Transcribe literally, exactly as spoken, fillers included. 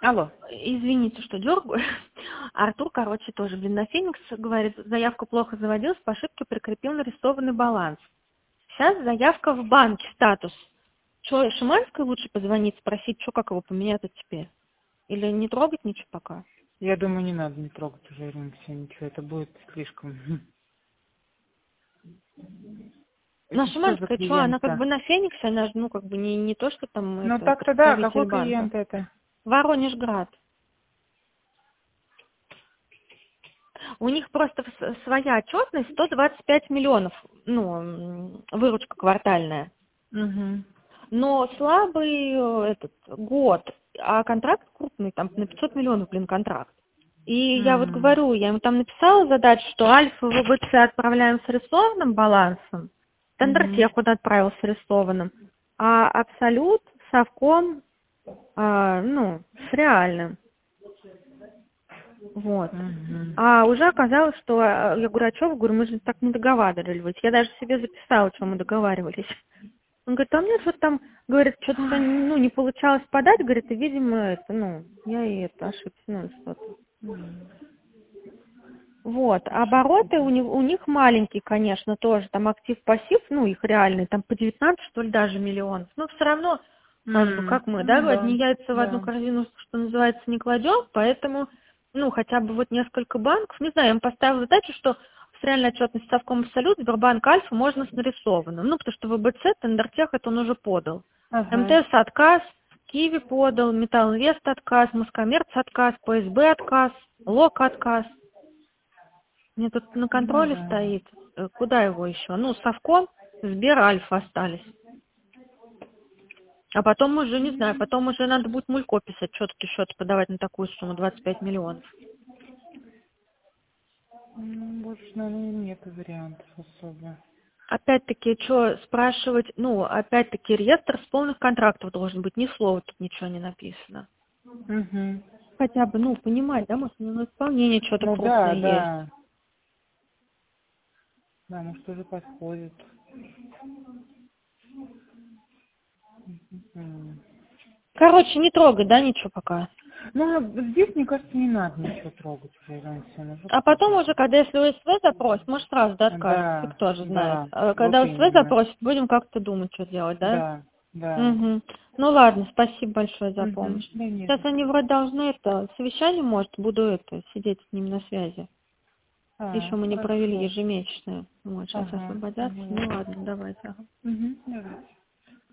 Алло. Извините, что дергаю. Артур, короче, тоже, блин, на Феникс говорит, заявка плохо заводилась, по ошибке прикрепил нарисованный баланс. Сейчас заявка в банке, статус. Что, Шиманской лучше позвонить, спросить, что, как его поменять теперь? Или не трогать ничего пока? Я думаю, не надо не трогать уже, Ирина, все, ничего, это будет слишком. Ну, а Это что за Шиманская, что, она как клиент-то? бы на Фениксе, она же, ну, как бы не, не то, что там Ну это, так-то да, представитель какой банка. клиент это? Воронежград. У них просто с- своя отчетность сто двадцать пять миллионов, ну, м, выручка квартальная. Угу. Но слабый э, этот год, а контракт крупный, там на пятьсот миллионов, блин, контракт. И я вот М. говорю, я ему там написала задачу, что Альфа в ВБЦ отправляем с арестованным балансом, Мгм. Тендертех куда отправил с арестованным, а Абсолют, Совком, а, ну, с реальным. Вот. Мгм. А уже оказалось, что а, я говорю, а что вы, говорю, мы же так не договаривались. Я даже себе записала, что мы договаривались. Он говорит, а мне вот там, говорит, что-то ну, не получалось подать, говорит, и, видимо, это, ну, я и это ошибся, ну, что-то. М. Вот, Ошибки, обороты да. у них, у них маленькие, конечно, тоже, там актив-пассив, ну, их реальный, там по девятнадцать, что ли, даже миллионов. Но все равно, как бы, М. как мы, Ну да, да, одни яйца в одну да. корзину, что называется, не кладем, поэтому, ну, хотя бы вот несколько банков, не знаю, я им поставила задачу, что с реальной отчетностью Совком Абсолют, Сбербанк Альфа можно с нарисованным, ну, потому что ВБЦ, Тендертех это он уже подал. Ага. МТС отказ, Киви подал, Металлинвест отказ, Москоммерц отказ, ПСБ отказ, Лок отказ. Мне тут на Ну контроле да. стоит. Э, Куда его еще? Ну, Совком, Сбер, Альфа остались. А потом уже, не знаю, потом уже надо будет мулько писать, что-то счет подавать на такую сумму, двадцать пять миллионов. М, Больше, наверное, нет вариантов особо. Опять-таки, что спрашивать, ну, опять-таки, реестр с полных контрактов должен быть, ни слова тут ничего не написано. Угу. Хотя бы, ну, понимать, да, может, на исполнение что-то Ну да, крупное есть. да. Да, может, уже подходит. М. Короче, не трогай, да, ничего пока. Ну, а здесь, мне кажется, не надо ничего трогать уже, Ирина Алексеевна, уже А какой-то. потом уже, когда если ОСВ запросит, может сразу, да, откажется, фиг Да, тоже знает. да, А вот когда ОСВ именно. запросит, будем как-то думать, что делать, да? Да, да. Угу. Ну ладно, спасибо большое за Угу. помощь. Да не Сейчас за они что. вроде должны это, совещание, может, буду это, сидеть с ними на связи. Еще А, мы не провели хорошо. ежемесячное. Вот, сейчас Ага, освободятся. Ну поняла. ладно, давайте. Ага. Угу, давайте.